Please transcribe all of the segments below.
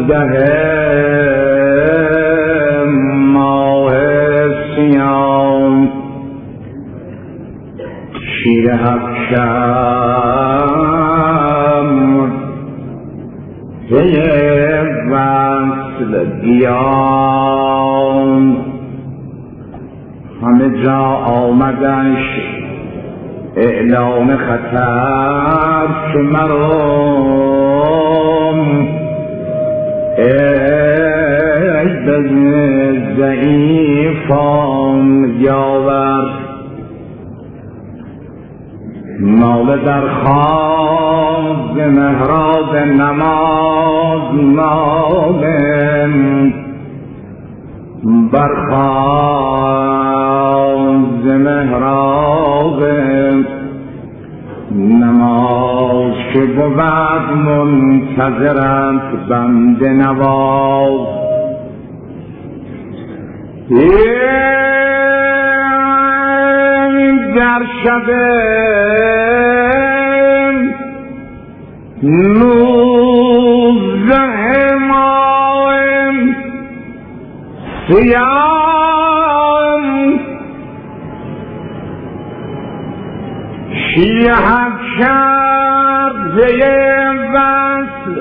ماه سیام شیر افشم پی وصل گیام همه جا آمدش اعلام خطر که مرام ای ضعیفان یاور ناله در خواب محراب نماز ناله برخواز محراب نماز که بود منتظرت بنده نواز در شب نوزده ماه سیام شیعت کرده وصل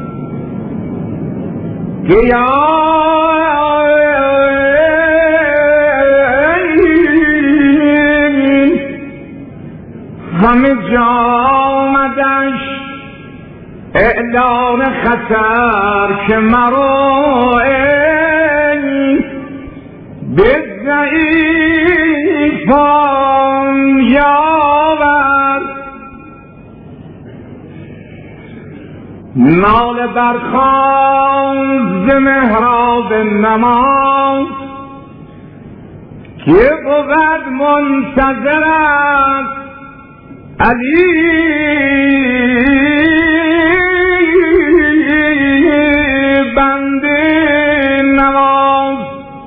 همه جا آمدش اعلان خطر که مرو به ضعیفان یاور ناله برخواز محراب نماز که بود منتظرت علی بنده نواز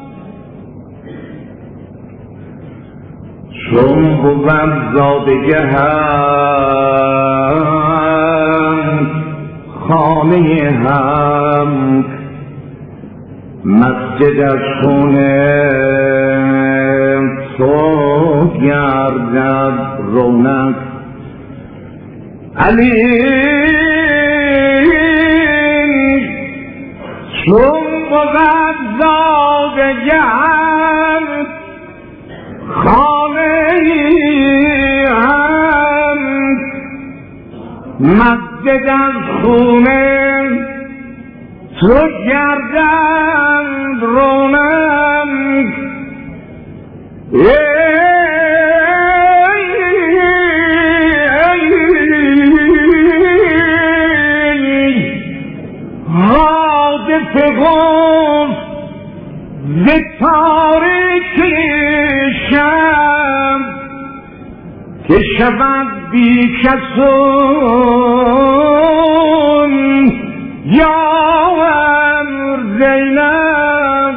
چون بود زادگه هم خانه هم مسجد از خونه تو گردد رونق علی چون بود زادگه هم خانه هم مسجد از خونه تو گردد رونق حادث گفت ز تاریکی شب که شود بی کسون یاور زینب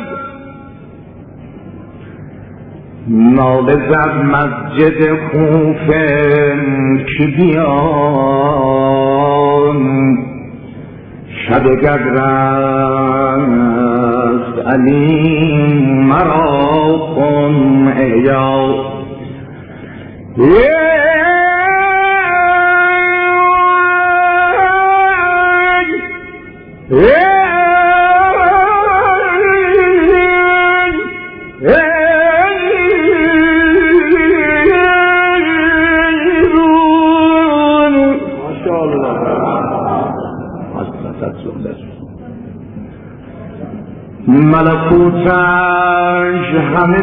ناله زد مسجد خوفه که بیان شب گدرست علی مرا کن احیا ملکوتش همه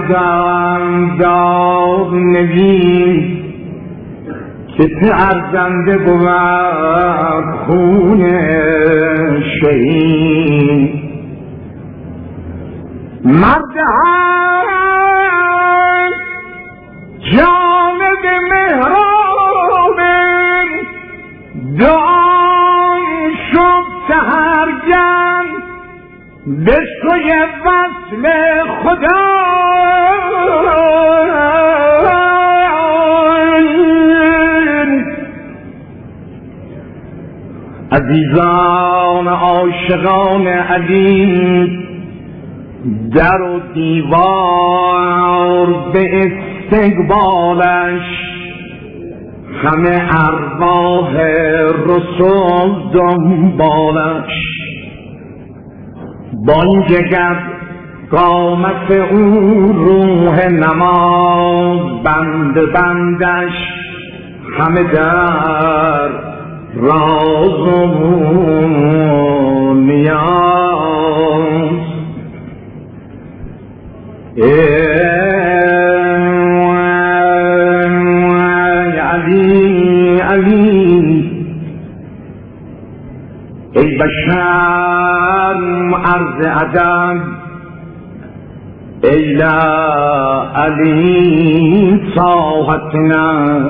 داد نوید که ارزنده بود خون شهید مرد هم جانب محراب دعا شب سحرگن به سوی وصل خدا عزیزان عاشقان علی، در و دیوار به استقبالش، همه ارواح رسول دنبالش. بانگگر قامت او روح نماز، بند بندش همه در راز و نیاز. علی علی ای بشر عرض ادب، ای لا علی طاعتنا.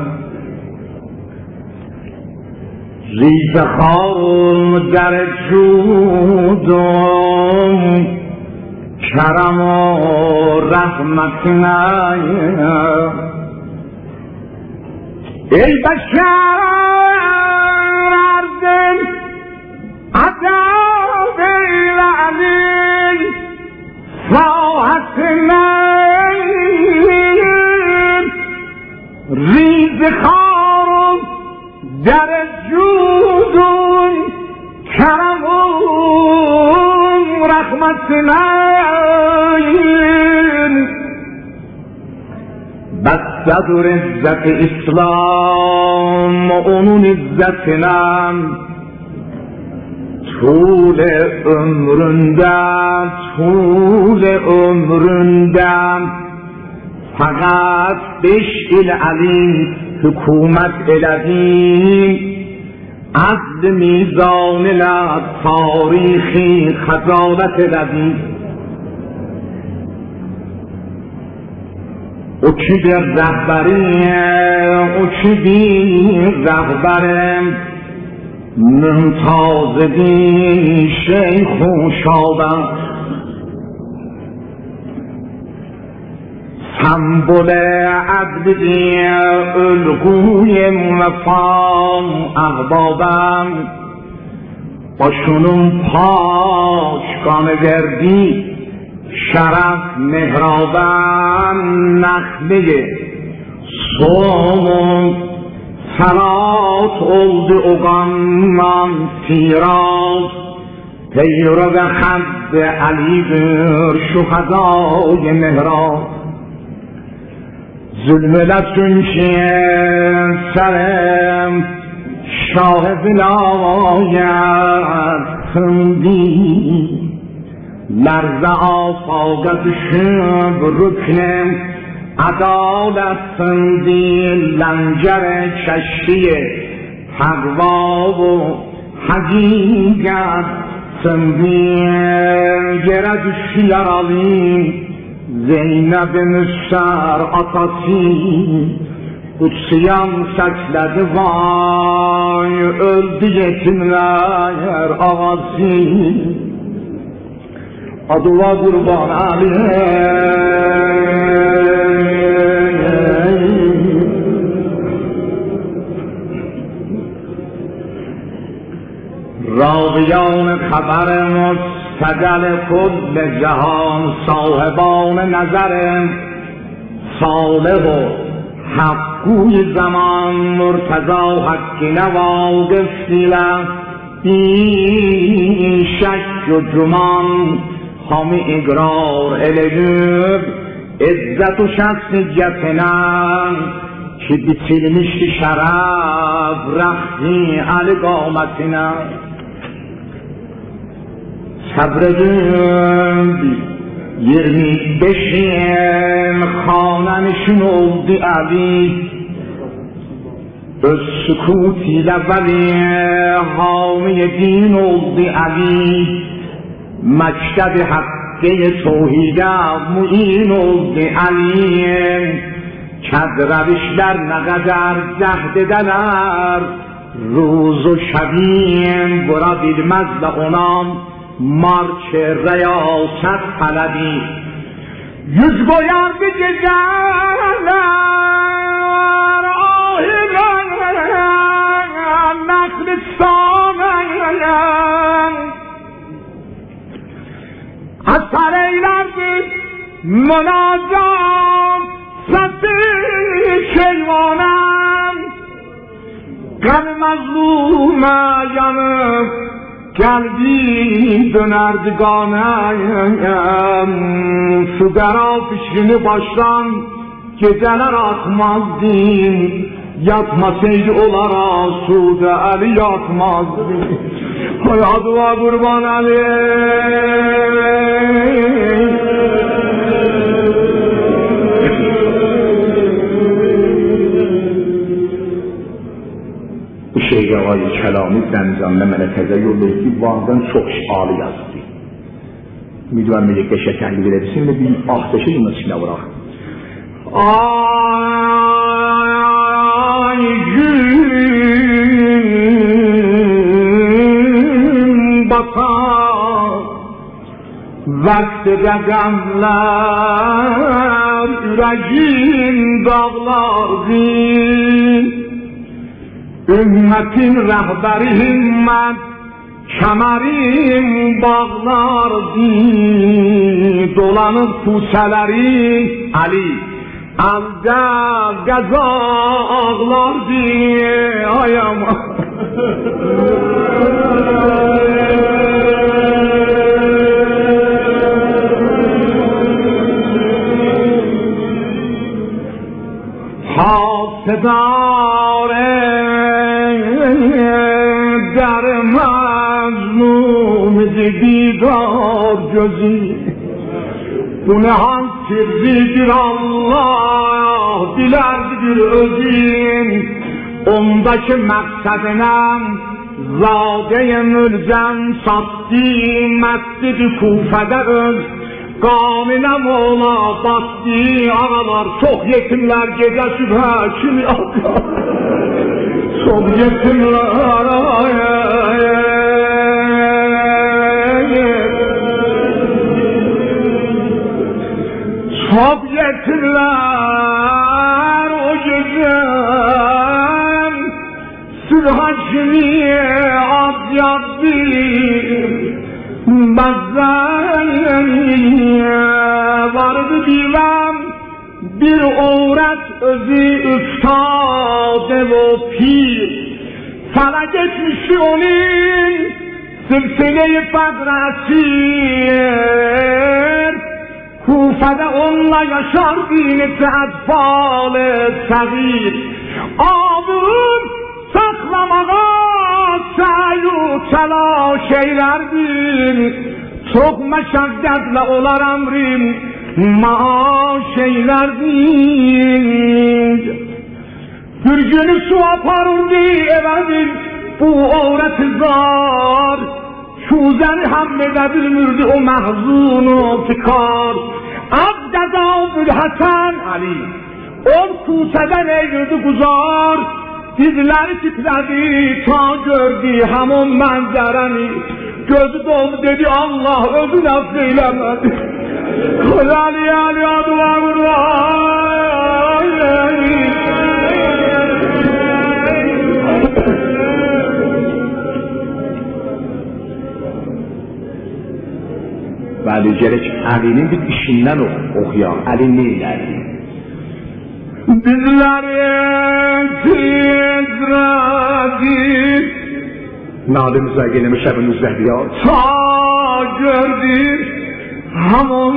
ریز خار در جودم، کرم و رحمتنا. ای بشر عرض ادب، ای لا علی طاعتنا. ریز خار در جودون، کرم و رحمتنا. بس صدر عزت اسلام و اونون عزتنا، طول عمرنده فقط بشکل علی حکومت الهی. عدل میزان لب تاریخی خجالت الهی. او کی در رهبری، او کی بی رهبر، ممتازگی شیخ و شابه. سمبل عدلی الگوی وفا احبابم، با شنون پاشگان گردی شرف مهرابم. نخله صوم صلات oldu oğanman tiraz، پیرو خد علیdir şu hazای مهراب. ظلمت چونکه سرم شاه ولایت خندی، لرزه آفاقت شب رکنم عدالت خندی. لنجر کشتی تقوا و حقیقت خندی. گرد شیلر علی Zeynep Müstar atası, Kutsiyam səslədi vay, öldü yetimlər ağası. Adıva qurban Ali. راویان خبر مستجل کل جهان، صاحبان نظر صالح و حقوی زمان، مرتضی حق نواقف دیلم بی شک و جمان. حامی اقرار eleyip عزت و شخصیتنا ki bitilmişti şaraf rahmi ali qametine. Sabredin 25'in xananişin oldu Ali, öz sükutil evveli hami din oldu Ali. Mekteb hakkı tevhide muin oldu Ali. Kedrevişler ne kadar cehd edeler, روز و شبیم برا bilmez de onam marş ریاست طلبی. Yüz koyar bir geceler ahire naklistanı اثر ایلرد مناجات ستی کیوانم قلب مظلوم yanıp geldi dönerdganım şu dera fişini baştan geceler atmazdım yatmasaydı olara Sude Ali yatmazdı hayatıma kurban Ali bu şeyi ağayı kelamı Zəncanlı Mələkəzə yoldaydı Van'dan çok şialı yazdı müdüven melekte şekerli verebilsin ve bir ahdeşe yılın içine bırak ay gün batar vakti qəzəmlər ürəyin dağlardı ümmetin rəhbəri himmət kemerim bağlardı dolanıp puseleri Ali əldə qəza ağlardı ayama hasedare در مظلوم دیدار جزی Günahın sirridir Allah bilərdir özün ondaki məqsədinəm zadəyə mülzəm satdi məscid-i Kufədə öz qanunəm ola bastı ağalar çox yetimlər gecə sübhə kimi atlar çok yetimlər çok yetimler o gece sübha kimi ad yazdı bazen vardı divem bir avret özü üftade ve pir felak etmişti onun silsile-i fedresir Kufede onunla yaşar dineti etfal-ı sagir ağır saklamağa sayu telaş eylerdir çok meşakkatle olar emrim maaş eylerdir bir günü su aparırdı evedir bu avret-i zar Şuzəni həmm edə bilmirdi o məhzunu fikar Əbdədə Abdülhəsən Ali on kusədən eylirdi guzar dizləri titrədi ta gördü həmon mənzərəni gözü doldu dedi Allah özün əfv eyləmədi Ali Ali adıma Bəli, gerek Ali'nin bir işindən oxuyan, Ali ne ilerdi? Dizlərin titrədi Nadımıza gelemiş əbin üzrədiyar Ta gördü hamon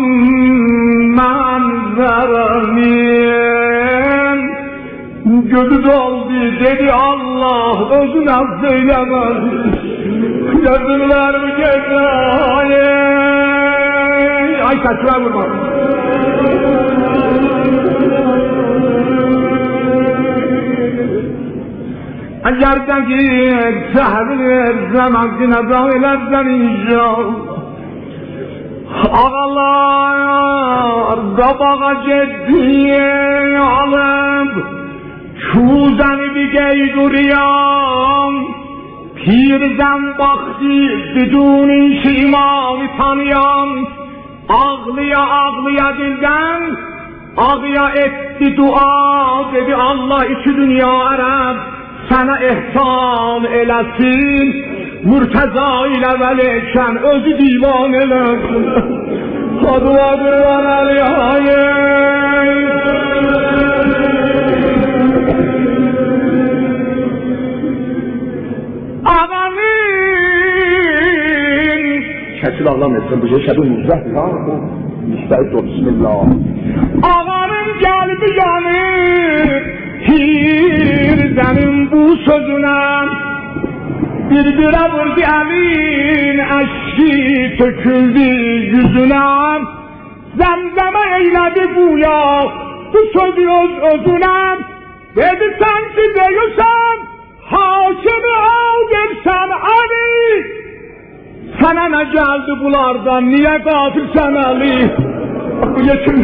mənzərəmin Gözü doldu dedi Allah özün əfv eyləmədi Gözümlər mi gecə Ay saçına vurma. Eğer ki sehrir zaman zinada eylersen inşallah. Ağalar qabağa ciddiye alıp Şuzəni bir geyduriyam Pirdən baxdı biduni şimanı tanıyan Ağlıya ağlıya dilden Ağıya etti dua dedi Allah iki dünya Ərəb sana ihsan eləsin Murtaza ile veleyken özü divaneler Kadva durvan alihayı Ağanın Kesil ağlamayasın bu şey şəbi müzrəhdir ha müstəhid ol bismillah Ağanın gəlbi yanır Hirdenin bu sözüne Bir-birə vurdu əlin Əşki töküldü yüzüne Zəmzəmə eylədi buya Bu sözü özüne Dedi sen ki deyirsən Hakimi al dersən Ali Sənə nə gəldi bulardan Niyə qafilsən Ali Yetim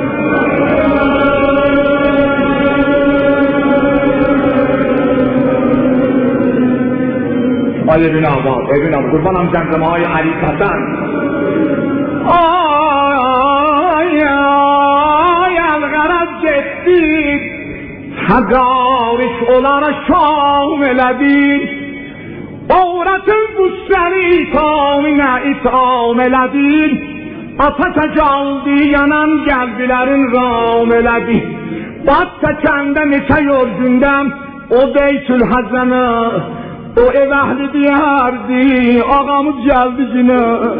Ay Evin Ağa, kurbanam Zemzem'e ay Ali Hasan. Ay, el-garaz getdik, Həqariş olara şam elədin, Oğratın bu səni itaminə itam elədin, Ateşə gəldi, yanan qəlbilərin ram elədin, Bad çəkəndə neçə yorgündəm, o Beytül Həzənə, O ev əhli diyardi, ağamız geldi yine.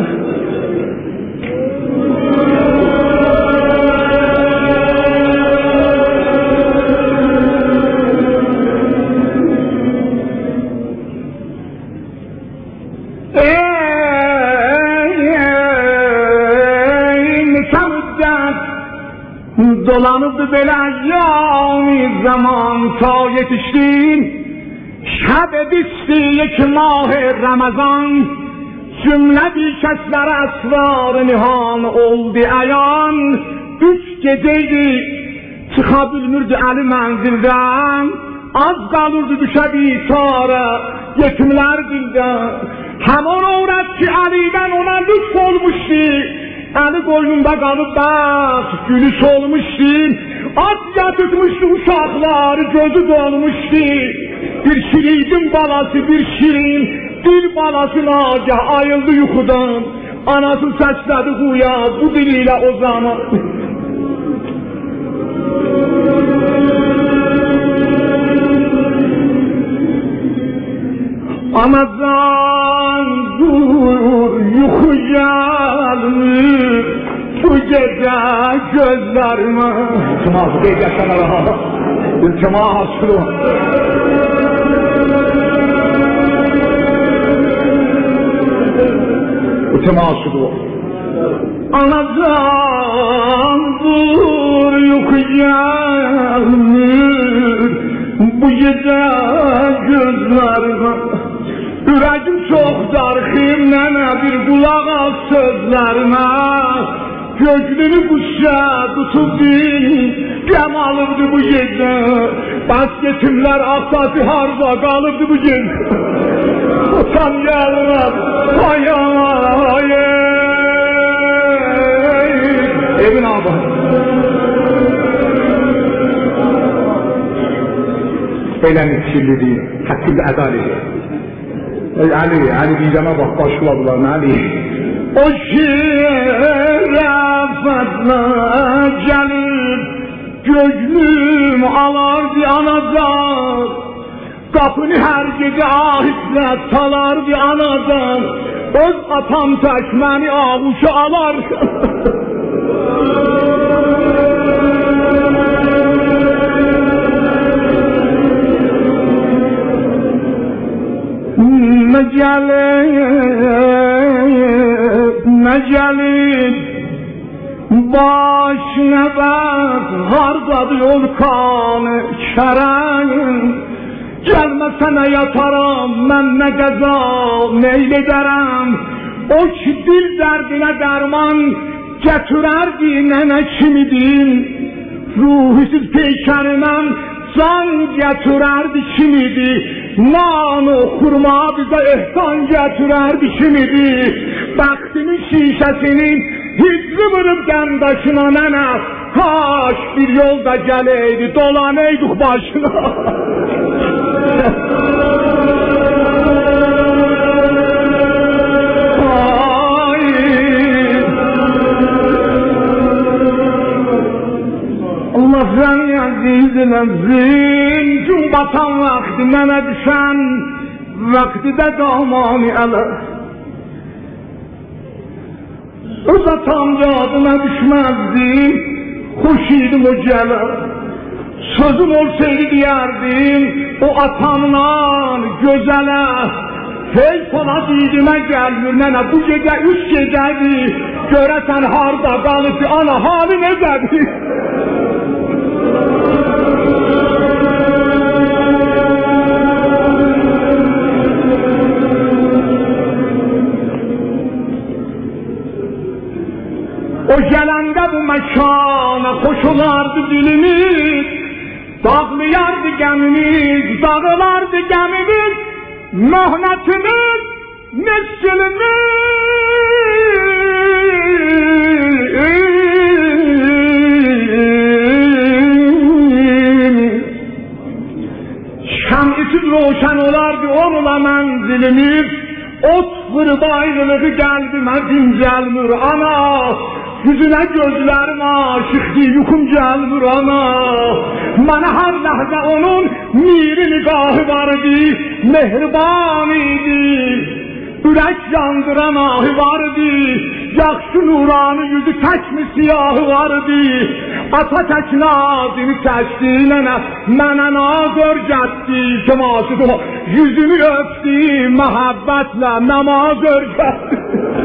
Neçə müddət dolanıbdı belə yâmi zaman ta yetiştin. Şəb bisti یک ماه Ramazan Cümlə bir kəslərə əsrar nihan oldu əyan 3 gecəydi çıxa bilmirdi əli mənzildən Az qalırdı düşə bitara yetimlər dildən Həman övrət ki əlidən ona lütf olmuşdu Əli qoynunda qalıb bəxt gülü solmuşdu At yatırmışdı uşaqlar gözü dolmuşdu Bir şirin balası bir şirin Dil balası nagah ayıldı yuxudan Anası səslədi quya bu diliyle o zaman Anacan dur yuxu gelmir Bu gece gözlerime İltimas deyəcəksən Allah İltimas şunu İltimas şunu Anacan dur yuxu gelmir Bu gece gözlerime Ürəkim çox darxım nənə bir qulaq al sözlərimə Göklünü quşa tutub bil Qəm alıbdı bu gecə Bəs yetimlər asası harda qalıbdı bu gecə Utan gəlməm Ay ay Evin Ağa Eləmi kirlidir Həkkül ədalidir Ey Ali diyeceğime bak başladılar Ali O şirafatla gelip Gönlüm alardı anadan Kapını her gece ahitle salardı anadan Öz atam tekmeni avuşa alar Mecelin başına bak hardadır yol kanı şərin Gelmesene yatarım ben ne qəza neylederim O ki dil derdine derman getirerdi nene kimidim Ruhsuz peykəriməm can getirerdi kimidi Nano kurma bize ehsan getirerdi kimidi Bəxtimin şişəsinin hicri vırıb qəmdaşına nənə Kaş bir yolda gələydi dolanaydık başına diləzin, gün batan vaxtı mənə düşən, vaxtı da damani ələ. Öz atam yadına düşməzdim, xoş idim o gələ. Sözüm olsaydı diyərdim, o atamdan gözələ. Hey sana didimə gəlmir nənə, bu gecə 3 gecədir, görəsən harda qalıb, ana hali necədir? O gələndə bu məkana xoş olardı dilimiz, dağlayardı gəmimiz, dağılardı gəmimiz, möhnətimiz, miskilimiz. Şəmisiz roşən olardı onunla mənzilimiz, ot fırdı ayrılığı gəldi dincəlmir ana. Yüzünə gözlərim aşıqdır, yuxum gəlmir ana. Mənə hər ləhzə onun miri nigahı vardı, mehriban idi. Ürək yandıran ahı vardı, yaxşı nuranı yüzü təkmi siyahı vardı. Ata tək nazimi çəkdi nənə, mənə nazör gətdi, şəmasıdır, yüzümü öpdü, məhəbbətlə namaz örgətdi.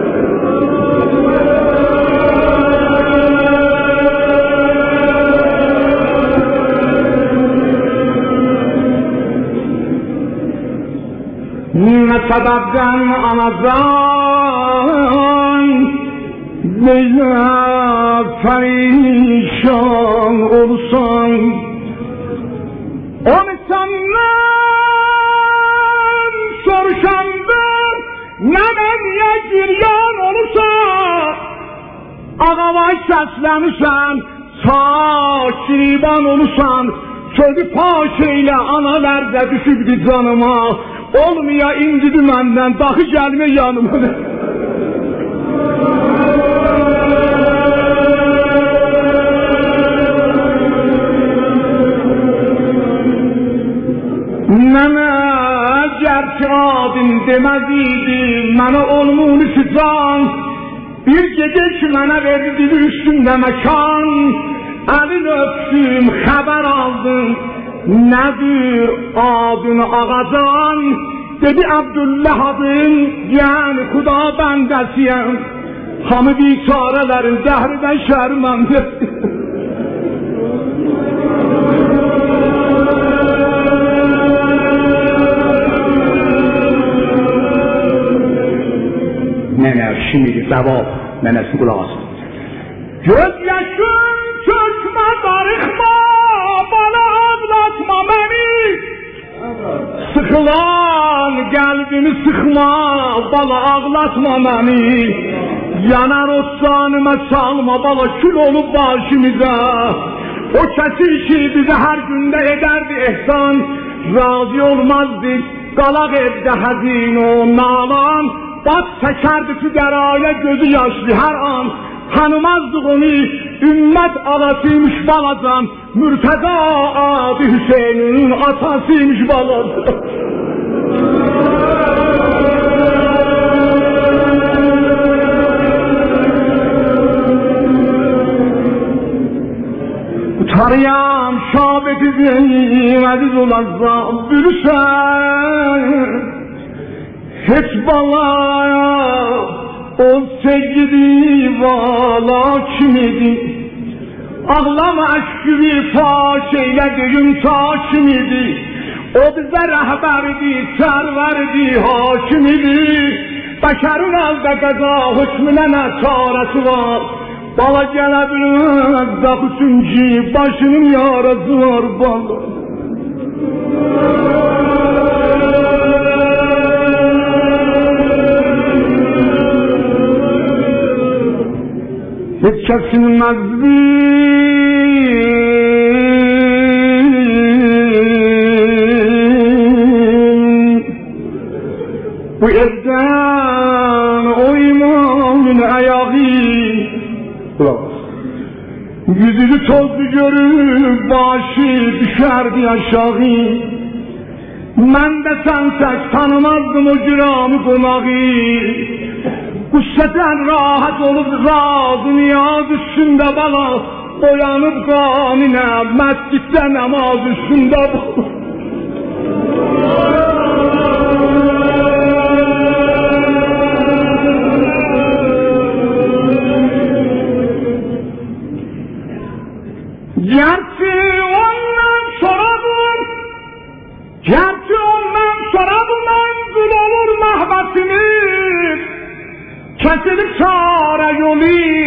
Ne sebepten anadan böyle perişan olsan, onu senden soruşandır, ne beniye giryan olursa, ağavay seslenirsen, saçriban olursan, çölü paşeyle analerde düşürdü canıma. Olmaya incidi məndən, daxı gəlmə yanıma. Mənə gerçi adın deməz idi, mənə olmuş can. Bir gece ki mənə verdi üstündə məkan, əlin öptüm, xəbər aldım. Nədir adını ağacan, dedi Abdullah adın, yəni Xuda bəndəsiyəm. Hamı biçarələrin zəhridən şərməndə. Nənə şimdi cavab, nənəsi qulaq asın. Göz yaşın çökmə darıxma, bana anlatma beni. Sıkılan kalbimi sıkma, bala ağlatma beni. Yanar o canıma çalma, bala kül olup başımıza. O kesin ki bize her günde ederdi ihsan, razı olmazdık, qalaq evde hazin o nalan. Bak çekerdi füqəraya gözü yaşlı her an. Tanımazdık onu, ümmet alasıymış balacan, Mürteza adı Hüseyin'in atasıymış balacan. Utanıyam şabeti zeyim, aziz olazam bürüsen. Hiç balaya o sevgili vala kimidi? Ağlama aşkı faş eyledim ta kimidi? O bize rehberdi, serverdi, hakimidi. Beşerin elde qaza hükmüne ne çaresi var? Bala gelebilir de üçüncü başının yarası var bala. Hiç kesilmez bu evden o imanın ayağı. yüzünü tozlu görüp başı düşerdi aşağı. Ben de sen tek tanımazdım o ciranı konağı. Kuşseten rahat olup razı niyaz üstünde bana, boyanıp kanine mescitte namaz üstünde bana. Gerçi ondan sonra bu menzul olur mahbesimiz, kesilip çare yolu,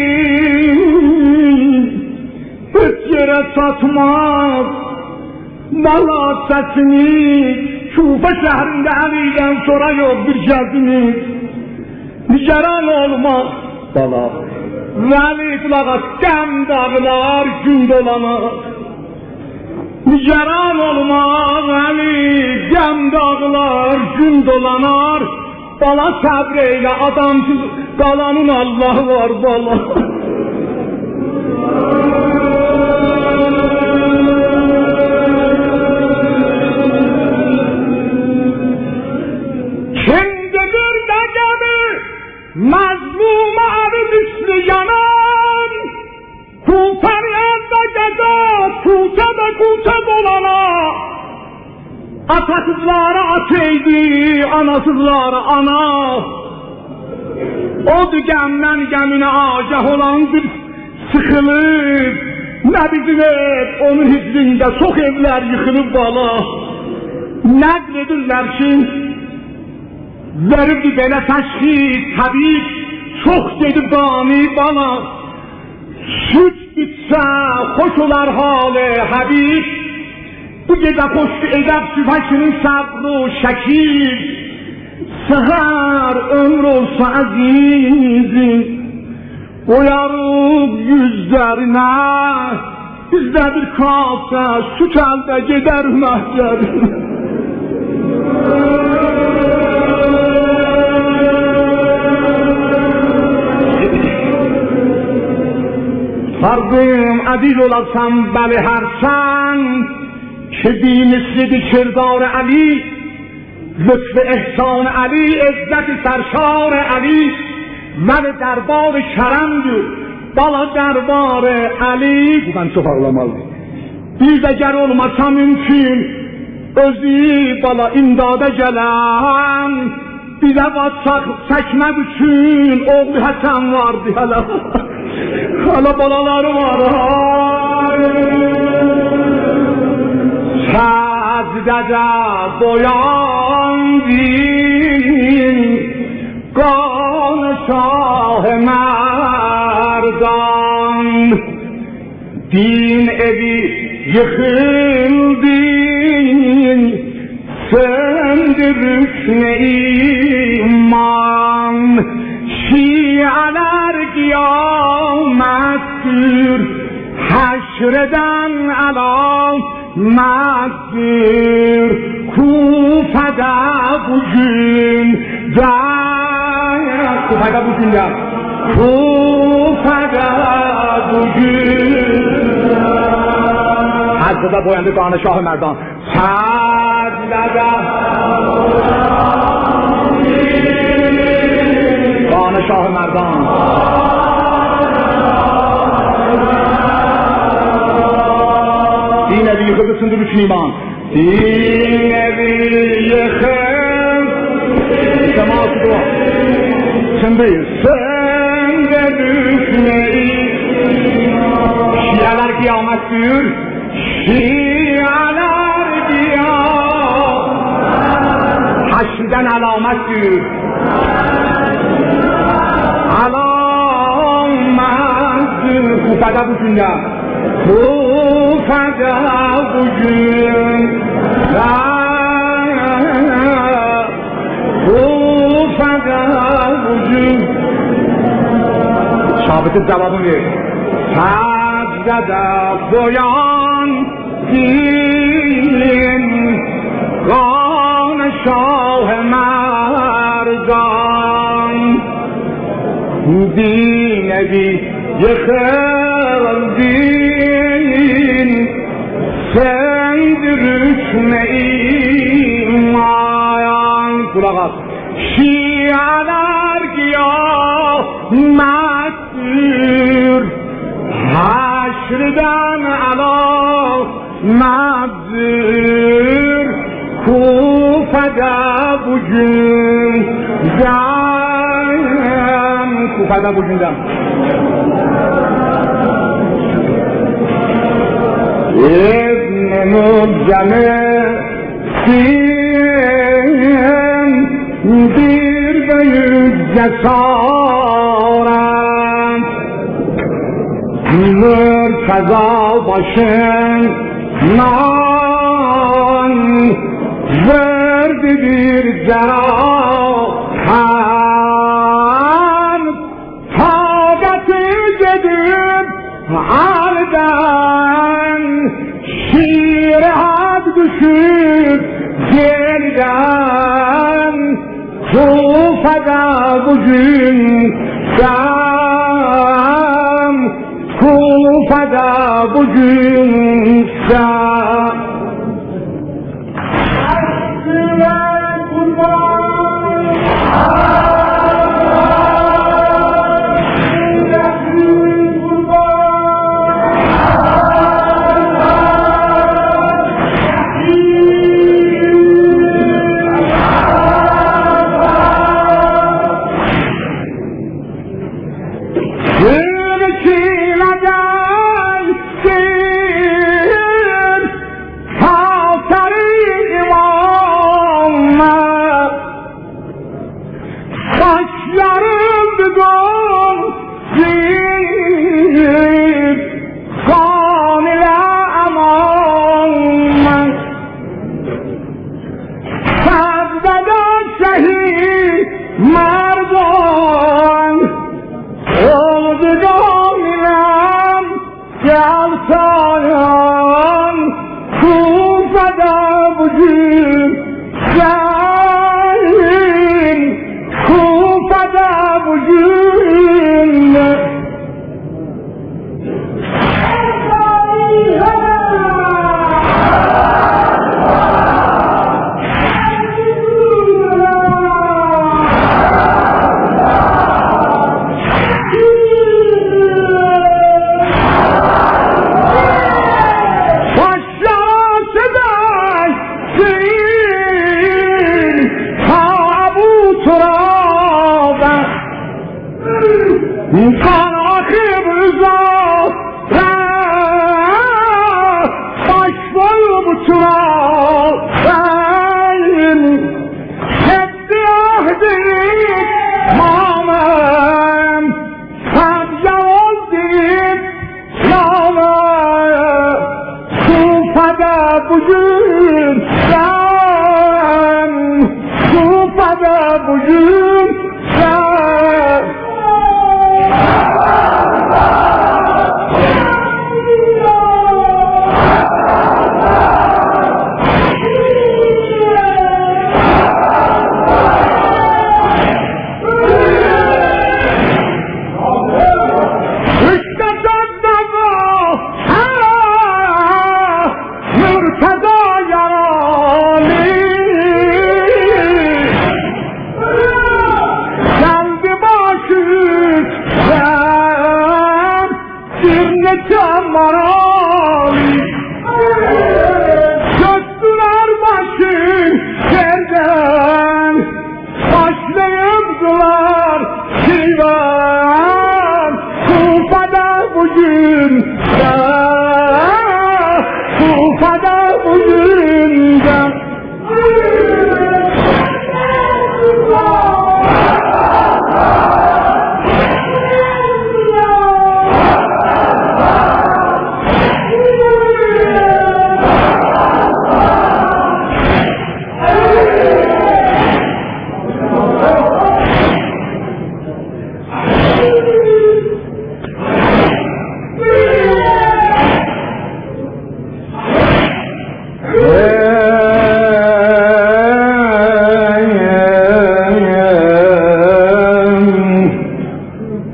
hiç yere satmaz bala sesini. Şufa şehrinde Ali'den sonra yok bir gezimiz, niceran olmaz bala veli kulağa dem dağlar gün dolanır. Niceran olmaz Ali, gem dağlar gün dolanar. Bala sabreyle adamsız kalanın Allah var bala. Kimdidir de gemi mazluma arı misli yanan, kul feryanda gece kulte dolana. Atasızlara ateydi, anasızlara ana. Odu gemden gemine agah olan bir sıkılıp, ne bizim ev onun hizrinde çok evler yıkılıp bala. Nakledirler ki verirdi belə təşxis tabip, çok dedi bani bana. Süt bitsə xoş olar halı Habib, bu gecə xoşdu edəb sübhəkinin səbru şəkil. Səhər ömür olsa əzizim, oyarıb yüzlərinə, bizdə bir kafə süt əldə gedər məhcər. Fardım aziz olarsan bəli hərçənd ki bimislidir kirdar Ali, lütf ehsan Ali, izzet sərşar Ali, vəli dərbar kərəmdir bala dərbar Ali. Bu mən çox ağlamalı. Bir də gər olmasa mümkün özü bala imdada gələn, bizə vatsaq çəkmək üçün oğlu Həsən vardı hələ. Hala balaları var. Səzdədə boyandı qan şah mərdan, din evi yıkıldı, söndü rükn-i iman. Şialar kıyamettir, haşreden alamettir. Kufada bugün de, Kufada bugün de, Kufada bugün. Hazrede boyandı kanı Şah-ı Merdan. Hazrede kanı Şah-ı Merdan. Din evi yıkıldı sındır üçün iman. Din evi yıkıldı, seması dua, sındır üçün iman. Şialar kıyamet diyor, Şialar kıyamet, haşrden alamet diyor. Alamettir, Kufada bugün ya, Kufada bugün, Kufada bugün. Şabitin cevabını ver. Secdede boyan din, kan-ı Şah-ı Merdan. Din evi yıkıldı, din sendir hükmeyim ayan kulak şialar kıyamettir haşrdan alamettir Kufada bugünden Kufada bugünden İbn-i Mücem'sin bir büyük cesaret Mürteza başından verdi bir cerahat tağatı gidip halden şirat düşüp gelden Kufada bugün sen Kufada bugün sen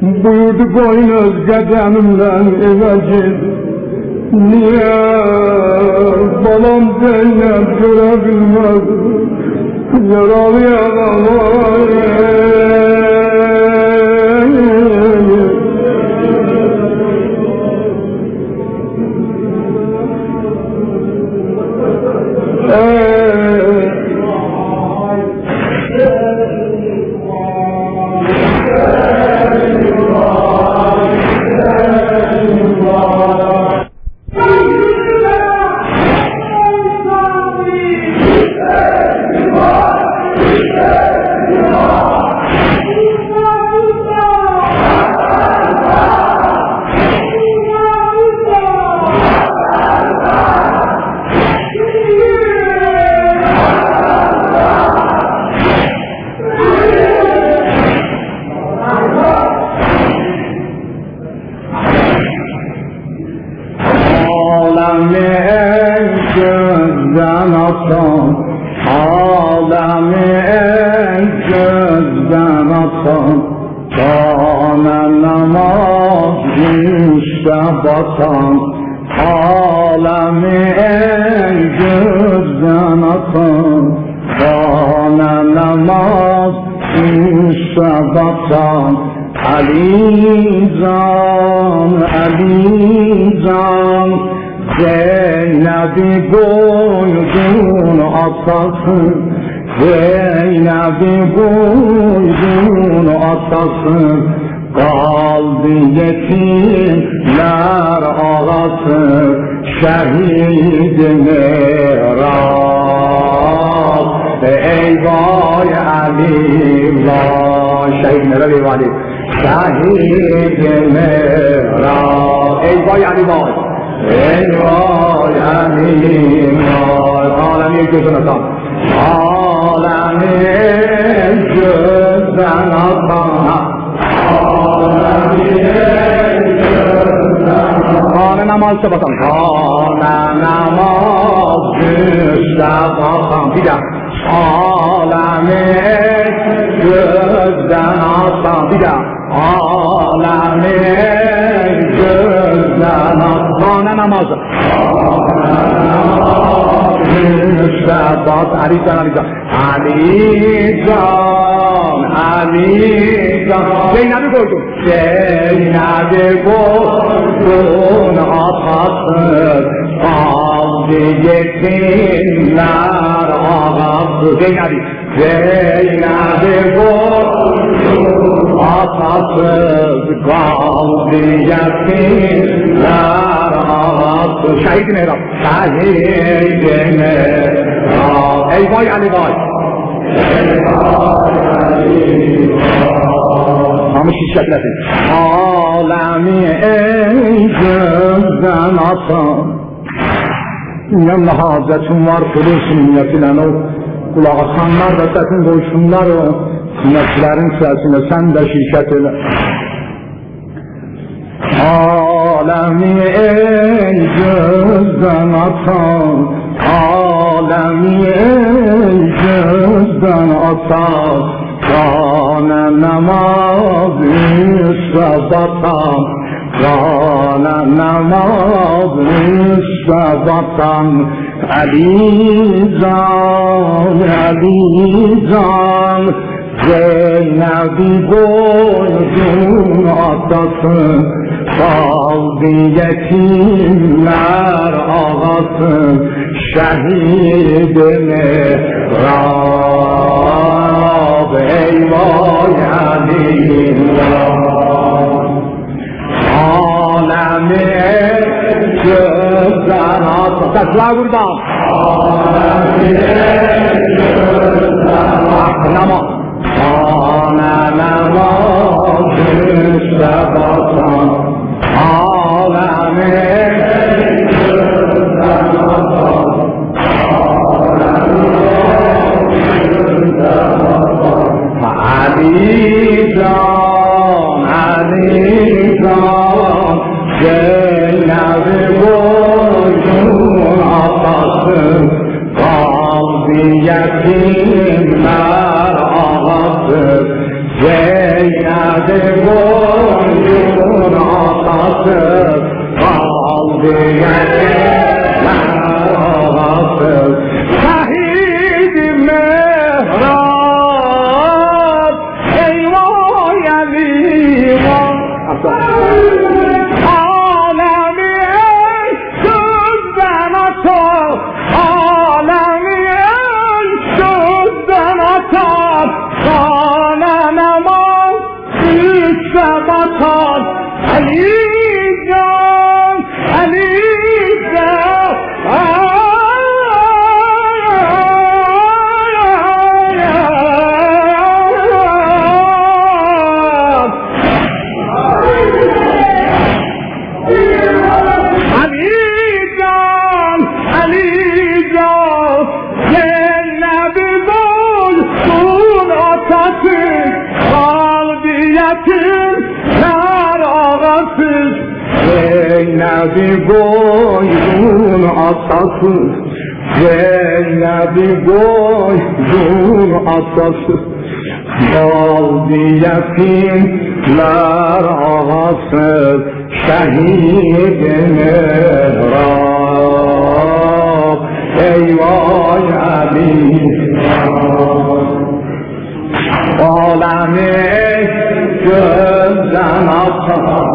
buyurdu koyun özge canımdan eve git. Niye balam Zeynep görebilmez yaralı yaralı. Zeynep'i koydun atası, kaldı yetimler ağası, şehid Merab. Ey vay Ali vay, şehid Merab ey vay, şehid Merab. Ey vay Ali vay, ey vay Ali vay. Alemi gözün atan, alemi gözden atan, alemi gözden atan. Kâne namaz sabatan, kâne namaz sabatan. Bir daha, alemi gözden atan. Bir daha, alemi gözden atan. Kâne namazı, Müstabat Ali Can Ali Can Ali Can Zeynep'i koydun, Zeynep'i koydun atası, kaldı yetimler ağası. Zeynep'i koydun atası, kaldı yetimler ağası. Şehid Merab, şehid Merab. Ey vay Ali vay, namus şişetlesin. Alemi ey gözden atan, yanına hazetin var kılırsın niyetilen o, kulağa sanlar da sesin koysunlar o, sinetçilerin sesine sen de şişet ile. Alemi ey gözden atan, alemi ey gözden atan, kâne namaz sabatan, kâne namaz sabatan. Ali Can Zeynep'i koydun atası, kaldı yetimler ağası, şehid Merab. Ey vay Ali alemi gözden atası. Sesler buradan. Alemi gözden atası, kâne namaz sabatan, alemi gözden atan, Ali Can Zeynep'i koydun atası, kaldı yetimler عالمی جزدن تو عالمی جزدن تو خانه نما بیش بطان علی جان علی جان Zeynep'i boydun atası, Zeynep'i boydun atası, kaldı yetimler ağası, şehidin Rab, eyvah Ali, alemi gözden atar.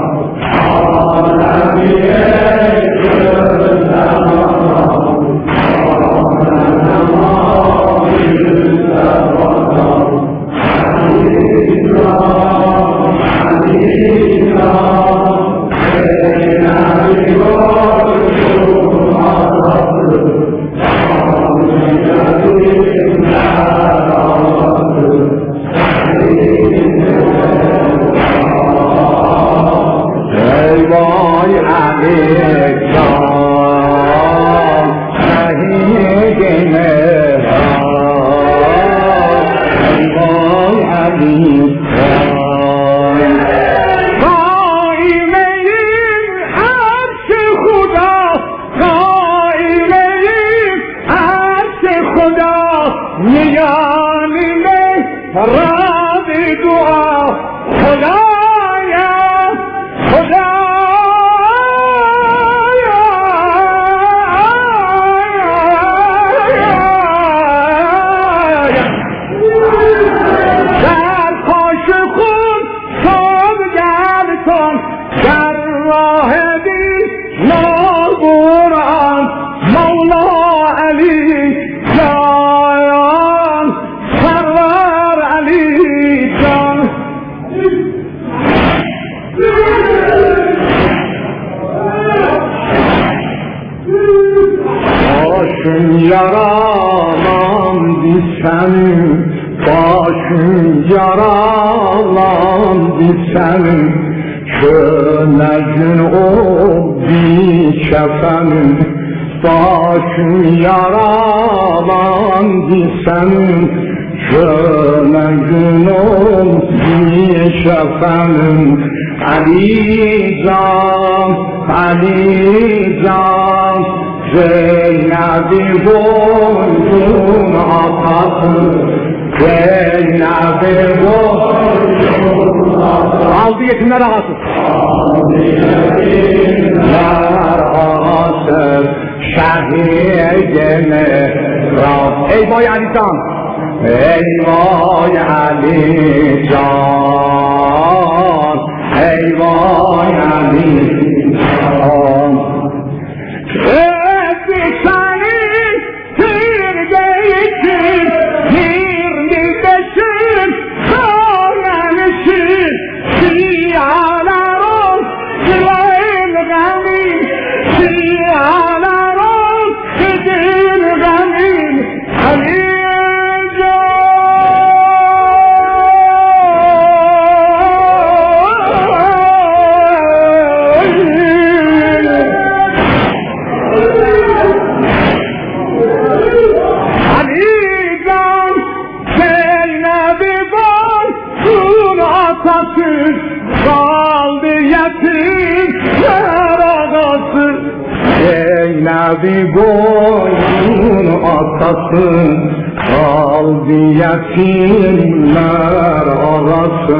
Yetimler arası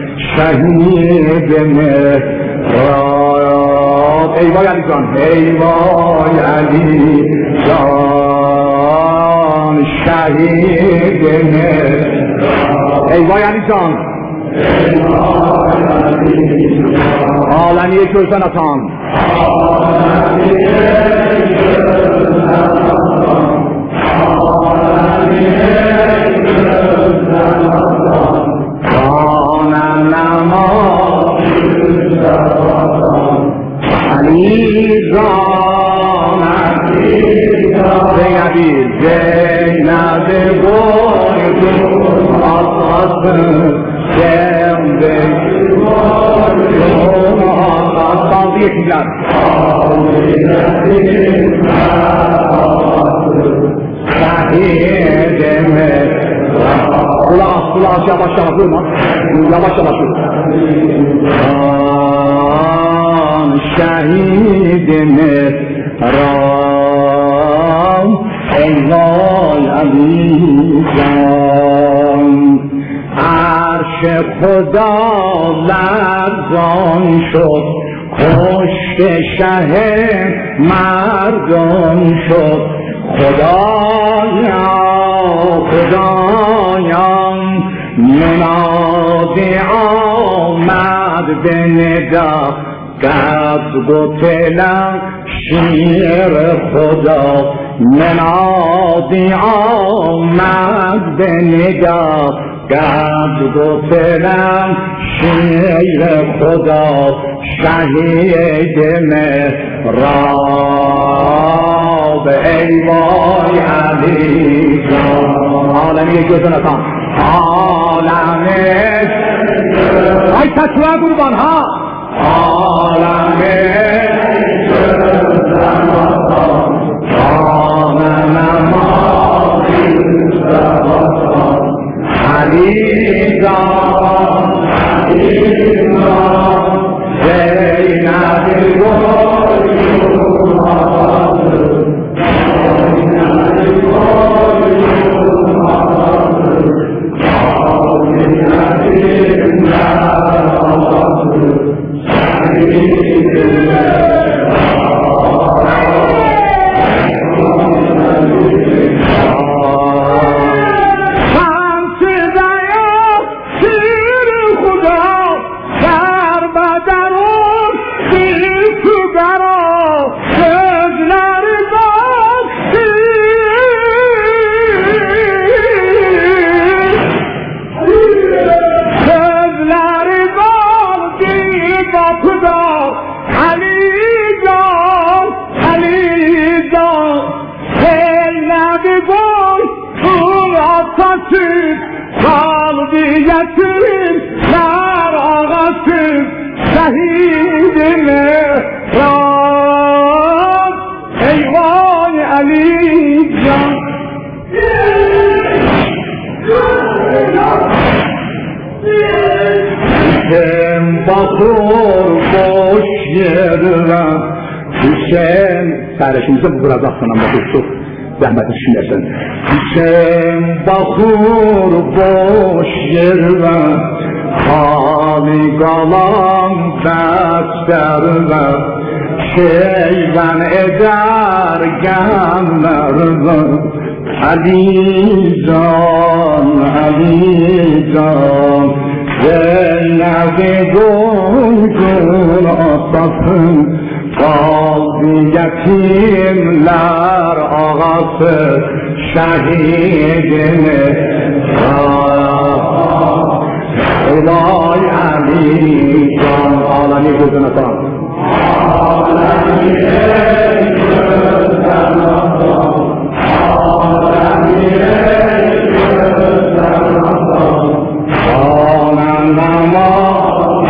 şehidin Rab. Eyvah Ali Can, eyvah Ali Can, şehidin Rab. Eyvah Ali Can, eyvah Ali عالمی gözden atan yetkiler. Kulağız yavaş yavaş durma. Yavaş yavaş dur. Şehidimiz Ram Eyval Alizam Arş Khuda lرزان شد کشت شه مردم شد خدایا خدایا منادی آمد به ندا قد گتلم شیر خدا منادی آمد به ندا قد گتلم شیر خدا شهید مهراب ای وای علی عالمی gözden atan عالمی ay taşığa kurban ha عالمی gözden atan عالمی gözden atan علی زان علی زان زینب سرشونیزه بخور از اختانم با دکتر زحمتش میرسن حسین بخور باش yerden hali kalan derslerden şeyden eder genlerden Alizan, Alizan Zeynep'i doydun asasın Kaldı yetimler ağası şehidimiz Vay Ali Can alemi gözüne tan alemi gözüne tan alemi gözüne tan anan namaz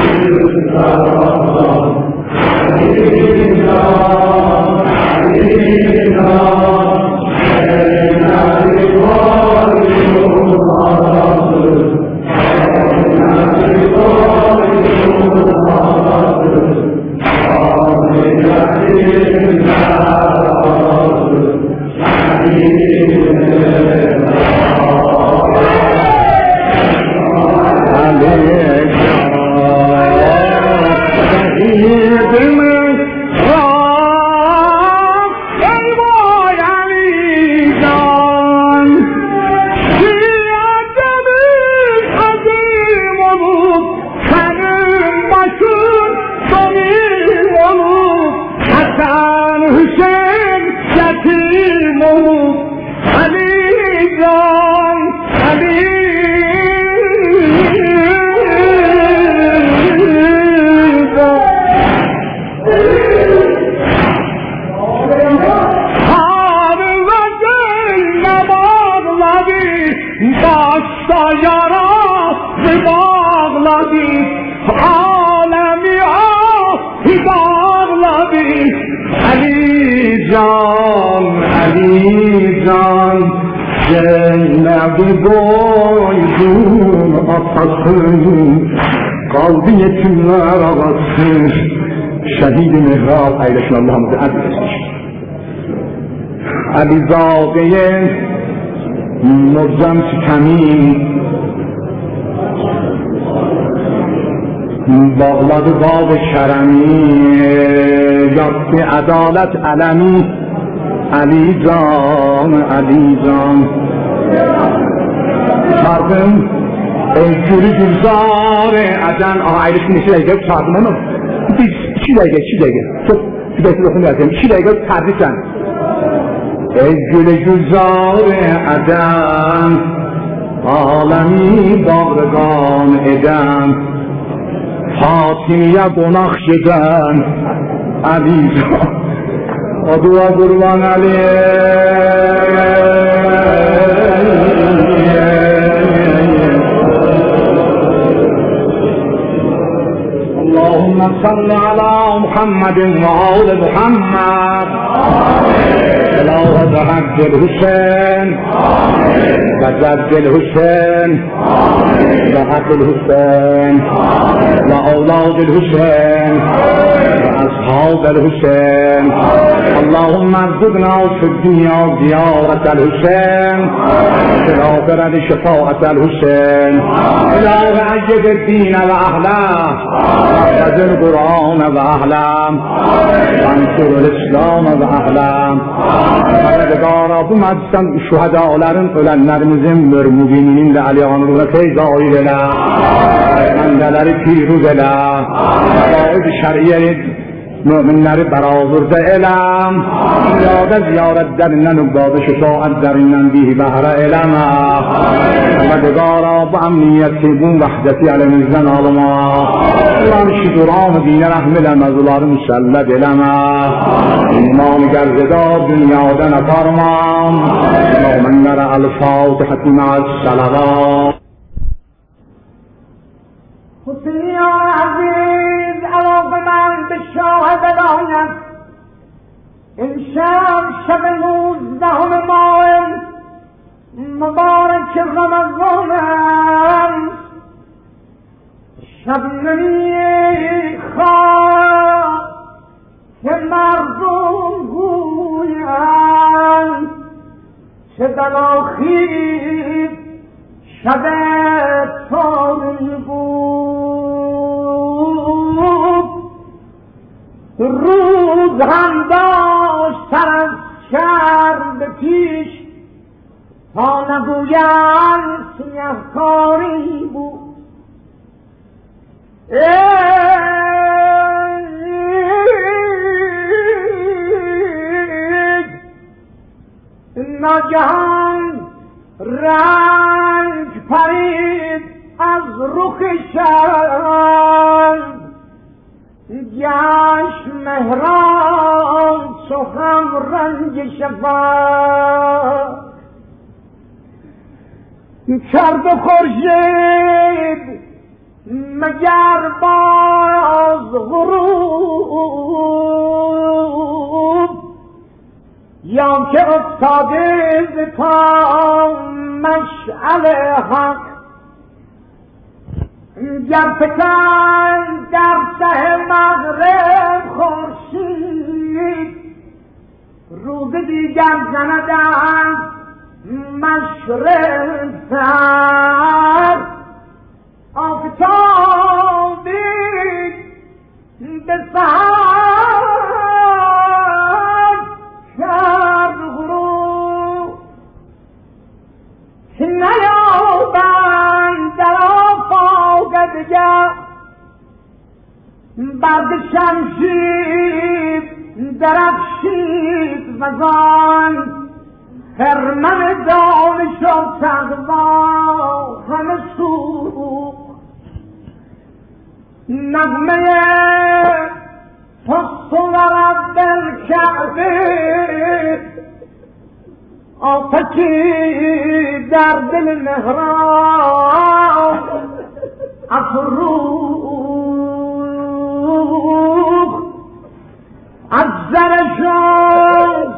علی جان زینب boydun atasın kaldı yetimler ağası şehid-i mihrab eylesin Allah'ımızı aziz Alizade مجزم ستمی باغladı bab کرمی یافت عدالت علمی علی جان çarpım ey gülü gülzar eden ailesini 2 dakika çarpım onu biz 2 dakika çok bir dakika okumayacağım 2 dakika terdisen ey gülü gülzar eden alemi bağrıgan eden Fatimiye qonak gedən Ali o dua qurban Ali Allahümme salli ala Muhammedin ve ali Muhammed Selahat Hakkil Hüseyin ve Ceddil Hüseyin ve Hakkil Hüseyin ve Avladil Hüseyin ve Ashabil Hüseyin Allahümme erzugna fi dünya ziyaretel Hüseyin fi l'âhireti şefâetel Hüseyin İlâhe eccedid dîne ve ahlah واحفظ القرآن وأهلم وانصر الإسلام وأهلم Pərvərdigara bu məclisdən şühədələrin, ölənlərimizin, müminin də əliyanlarına feyzail elə, məndələri piruz elə, qaid-i şəriyyəni müminləri bərazırda eləm, dünyada ziyarətlərindən, übbadı şüfaətlərindən bihi bəhrə eləmə, Pərvərdigara bu əmniyyəti, bu vəhdəti əlimizdən alma, Allah'ın şüduranı dinə rəhm elə, məzuları müsəlləd eləmə, iman-ı gərzədar dünyadan aparmam, müminlərə əl-Fatihəti mə'əs-sələvat. حسین عزیز علاقه من به شاهد باید امشب شب 19 ماه مبارک رمضان شب نمیخواد که مردم گویند چه دلاخیر شب تاری بود روز هم داشت سر از شرم پیش تا نگویند سیهکاری بود ناگهان رنگ پرید از رخ شب گشت مهران چو هم رنگ شفق کرد خورشید مگر باز غروب یا که افتاده ز پا مشعل حق گر فکند در ته مغرب خورشید روز دیگر زندند مشرق سر آفتابی به سحر کرد غروب که نیابند در آفاق دیگر برد شمشیر درخشید وزان خرمن دانش و تقوا همه سوخت نغمه صور بالکعبه آتشی در دل محراب افروخت از زرشان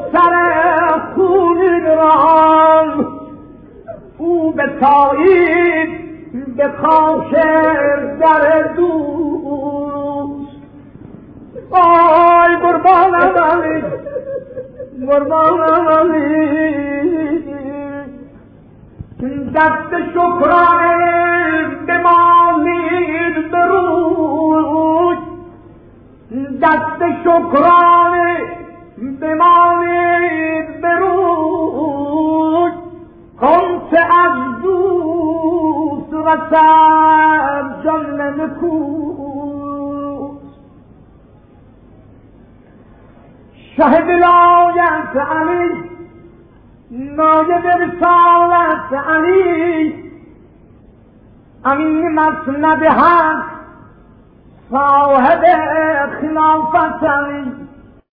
قربان علی دست شکرانه بمالید بروی دست شکرانه بمالید بروی کنچه از دوست رسد جان نکوش شهد لایت علی نایب رسالت علی امین مسند حق صاحب خلافت علی